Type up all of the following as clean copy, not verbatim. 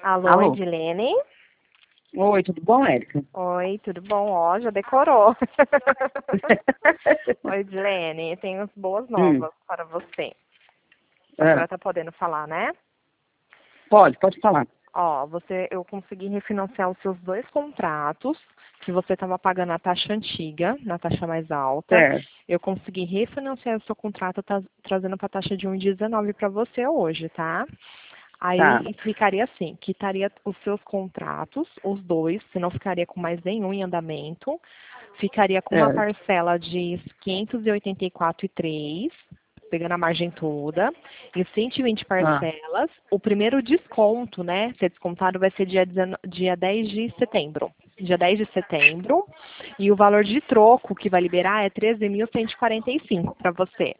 Alô, Alô? Edilene? Oi, tudo bom, Érica? Oi, tudo bom? Ó, já decorou. Oi, Edilene, tenho boas Hum, novas para você. ah, Agora tá podendo falar, né? pode falar. Ó, eu consegui refinanciar os seus 2 contratos, que você estava pagando a taxa antiga, na taxa mais alta. Certo, Eu consegui refinanciar o seu contrato, trazendo para a taxa de 1,19 para você hoje, tá? tá. Aí ficaria assim, quitaria os seus contratos, os dois, você não ficaria com mais nenhum em andamento, ficaria com uma Certo. parcela de 584,03, pegando a margem toda, em 120 Ah, parcelas. O primeiro desconto, né, ser descontado vai ser dia 10 de setembro. Dia 10 de setembro. E o valor de troco que vai liberar é 13.145 para você.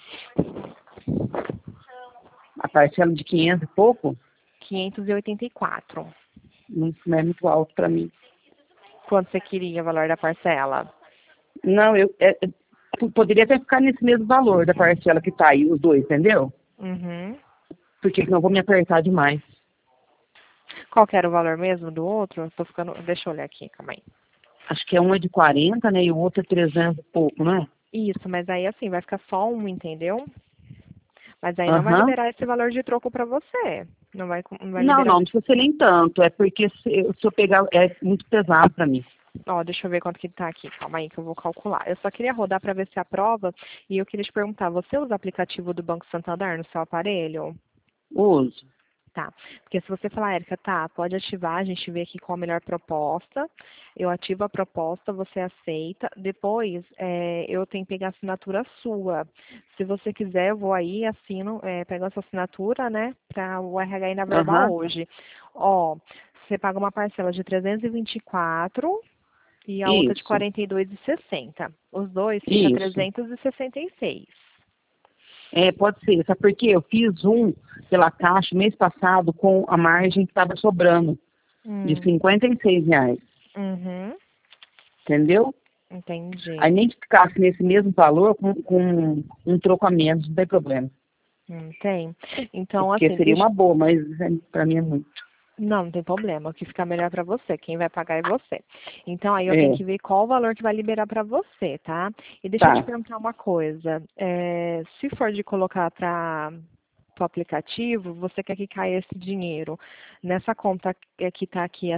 a parcela de 500 e pouco 584. não é muito alto para mim. Quanto você queria o valor da parcela? Não, poderia até ficar nesse mesmo valor da parcela que tá aí, os dois, entendeu? Uhum. Porque senão eu vou me apertar demais. Qual que era o valor mesmo do outro? Tô ficando. Deixa eu olhar aqui, calma aí. Acho que um é de 40, né? E o outro é 300 e pouco, né? Isso, mas aí assim, vai ficar só um, entendeu? Mas aí não vai Aham. liberar esse valor de troco pra você. Não vai Não, liberar. não precisa ser nem tanto. É porque se eu pegar, é muito pesado para mim. Ó, deixa eu ver quanto que tá aqui. Calma aí que eu vou calcular. Eu só queria rodar pra ver se aprova. E eu queria te perguntar, você usa o aplicativo do Banco Santander no seu aparelho? Uso. Tá. Porque se você falar, Érica, tá, pode ativar, a gente vê aqui qual a melhor proposta. Eu ativo a proposta, você aceita. Depois, eu tenho que pegar a assinatura sua. Se você quiser, eu vou aí, assino, pego a sua assinatura, né, para o RH ainda verbal Aham. hoje. Ó, você paga uma parcela de 324 e a outra de Isso. 42,60. Os dois fica Isso. 366. É, pode ser. Sabe por quê? Eu fiz um pela Caixa mês passado com a margem que estava sobrando, de Hum. R$ 56, Uhum. entendeu? Entendi. Aí nem que ficasse nesse mesmo valor, com um troco a menos, não tem problema. Tem. É Então, porque assim, seria uma boa, mas para mim é muito. não tem problema. O que ficar melhor para você. Quem vai pagar é você. Então, aí eu tenho É, que ver qual o valor que vai liberar para você, tá? E deixa eu te tá. perguntar uma coisa. Se for de colocar para o aplicativo, você quer que caia esse dinheiro nessa conta que está aqui, a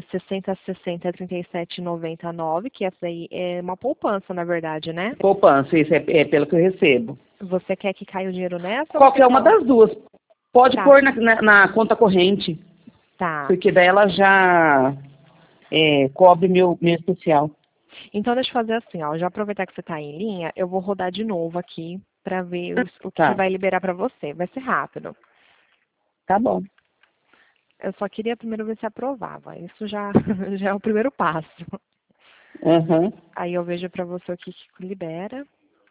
60603799, que essa aí é uma poupança, na verdade, né? Poupança, isso é pelo que eu recebo. Você quer que caia o dinheiro nessa ou você Qualquer quer uma das duas. Pode Tá, pôr na conta corrente, tá. porque daí ela já cobre meu especial. Então, deixa eu fazer assim, ó. Já aproveitar que você está em linha, eu vou rodar de novo aqui para ver o que Tá, vai liberar para você. Vai ser rápido. tá bom. Eu só queria primeiro ver se aprovava. Isso já, já é o primeiro passo. Aham. Aí eu vejo para você o que libera.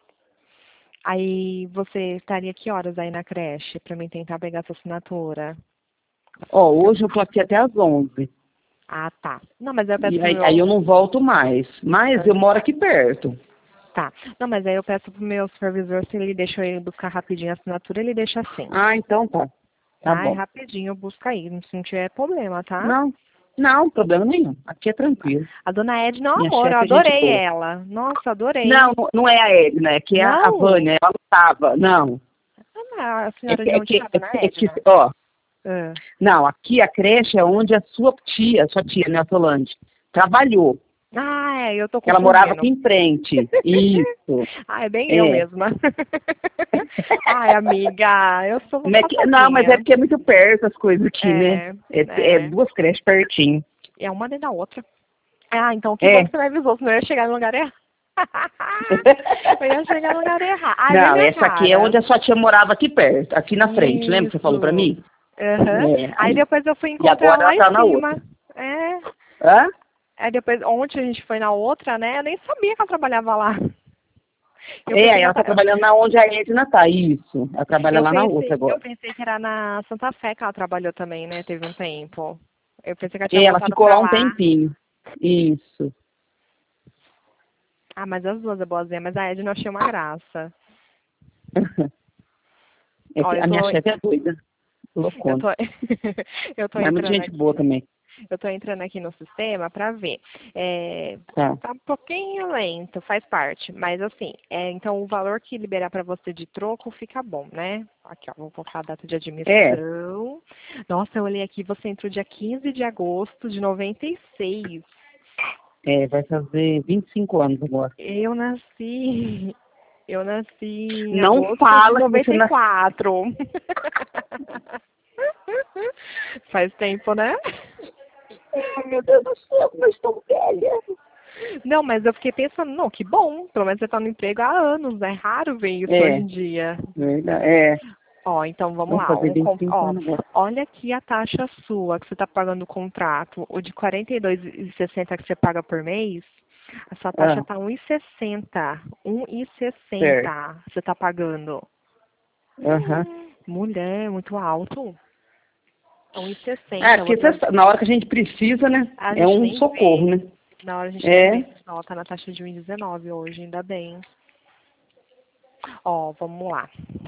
Aí você estaria que horas aí na creche para mim tentar pegar sua assinatura? Ó, hoje eu tô aqui até às 11. Ah, tá. Não, mas aí eu peço E pro aí eu meu. não volto mais. Mas eu moro aqui perto. Tá. Não, mas aí eu peço pro meu supervisor se ele deixa eu buscar rapidinho a assinatura, ele deixa assim. Ah, então tá. Tá Tá? É bom. rapidinho, busca aí, se não tiver problema, tá? Não, não, problema nenhum. Aqui é tranquilo. A dona Edna é um Minha amor, eu chefe é gente adorei boa. ela. Nossa, adorei. Não, não é a Edna, é que é a Não? Vânia, ela não tava. Não. Ah, a É senhora que, de é onde que, está, é dona que, é que Edna? ó, Ah. não, aqui a creche é onde a sua tia, né, a Solange, trabalhou. Ah, eu tô Ela morava aqui confundindo. em frente. Isso. Ah, é bem eu É. mesma. Ai, amiga, eu sou uma Não, mas é safadinha. porque é muito perto as coisas aqui, né? É, É é. duas creches pertinho. É uma dentro da outra. Ah, então que bom É. que você me avisou, senão eu ia chegar no lugar errado. Eu ia chegar no lugar errado. Ai, vê Não, minha essa aqui é cara. onde a sua tia morava aqui perto, aqui na frente. Lembra que você falou pra Isso. mim? Aham. É, Aí aí. depois eu fui E encontrar agora ela ela lá em tá na outra. cima. É. Hã? Aí depois, ontem a gente foi na outra, né? Eu nem sabia que ela trabalhava lá. Eu É, pensei aí que ela tá ela, trabalhando na onde a Edna tá. Isso. Ela trabalha lá na outra eu agora. pensei que era na Santa Fé que ela trabalhou também, né? Teve um tempo. Eu pensei que ela tinha E ela voltado ficou pra lá um lá. tempinho. Isso. Ah, mas as duas é boazinha, mas a Edna eu achei uma graça. É Ó, que eu a minha tô. chefe é doida. Eu loucona. tô, eu tô Mas é muita entrando gente boa aqui. também. Eu tô entrando aqui no sistema para ver. Tá. Tá um pouquinho lento, faz parte. Mas assim, então o valor que liberar para você de troco fica bom, né? Aqui, ó, vou colocar a data de É, admissão. Nossa, eu olhei aqui, você entrou dia 15 de agosto de 96. vai fazer 25 anos agora. Eu nasci em Não agosto de fala que você noventa e nasceu. quatro. Faz tempo, né? Ai, meu Deus do céu, como eu estou velha. Não, mas eu fiquei pensando, não, que bom. Pelo menos você está no emprego há anos. É raro ver isso hoje É, em dia. verdade. Ó, então vamos Vamos lá. fazer 25 anos agora. Olha aqui a taxa sua que você está pagando o contrato. O de R$ 42,60 que você paga por mês, a sua taxa Ah, está 1,60. certo. 1,60 você está pagando. Aham. Mulher, muito alto. É É, 1,60. porque Você, na hora que a gente precisa, né? a É gente um nem socorro, vê. né? Na hora a gente nem vê. É. Não, tá na taxa de 1,19 hoje, ainda bem. Ó, vamos lá.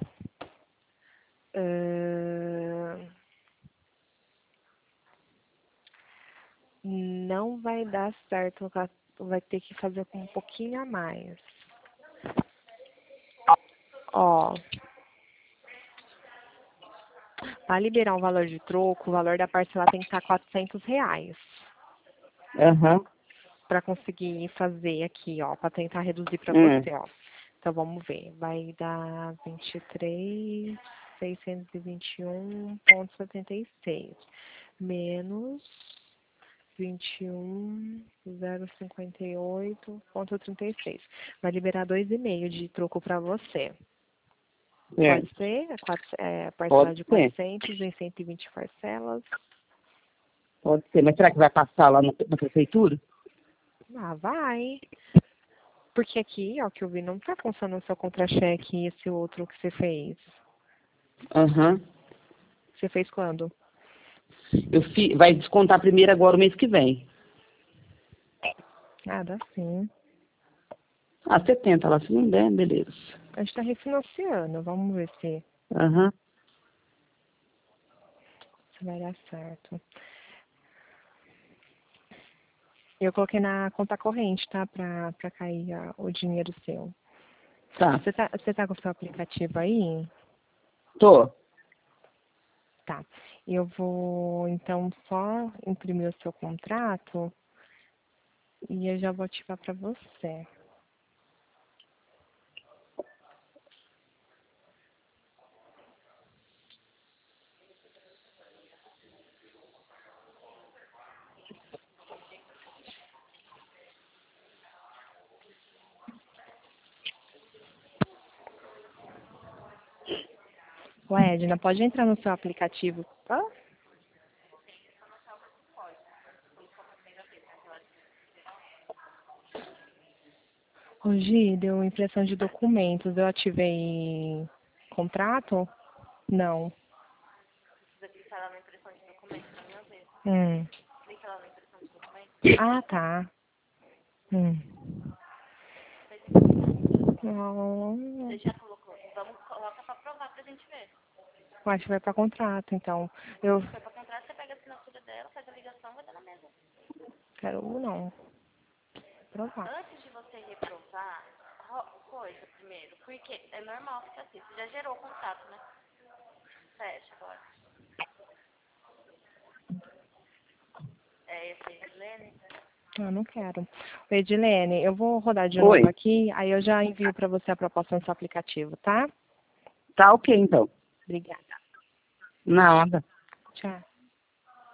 Ahn, não vai dar certo, vai ter que fazer com um pouquinho a mais. Ó, para liberar um valor de troco, o valor da parcela tem que estar R$ 400 Aham. para conseguir fazer aqui, ó, para tentar reduzir para Hum. você, ó. Então vamos ver, vai dar 23.621,76 menos 21.058,36. Vai liberar 2,5 de troco para você. É. Pode ser? Pode Parcela de ser. 400 em 120 parcelas. Pode ser. Mas será que vai passar lá na prefeitura? Ah, vai. Porque aqui, ó, que eu vi, não tá funcionando o seu contra-cheque e esse outro que você fez. Aham. Você fez quando? Vai descontar primeiro agora o mês que vem. Ah, dá sim. Ah, 70 lá, se não der, beleza. A gente tá refinanciando. Vamos ver Aham. se vai dar certo. Eu coloquei na conta corrente, tá? Pra cair o dinheiro seu. Tá. Você tá com o seu aplicativo aí? Tô. Tá. Eu vou, então, só imprimir o seu contrato e eu já vou ativar para você. Ô, Edna, pode entrar no seu aplicativo, tá? Ô, Gi, deu impressão de documentos. Eu ativei contrato? Não. Hum. Ah, tá. Hum. Não. Eu acho que vai para contrato, então. Eu quero não. Provar. Eu não quero. Edilene, eu vou rodar de novo Oi. aqui, aí eu já envio para você a proposta no seu aplicativo, tá? Tá ok, então. Obrigada. Nada. Tchau.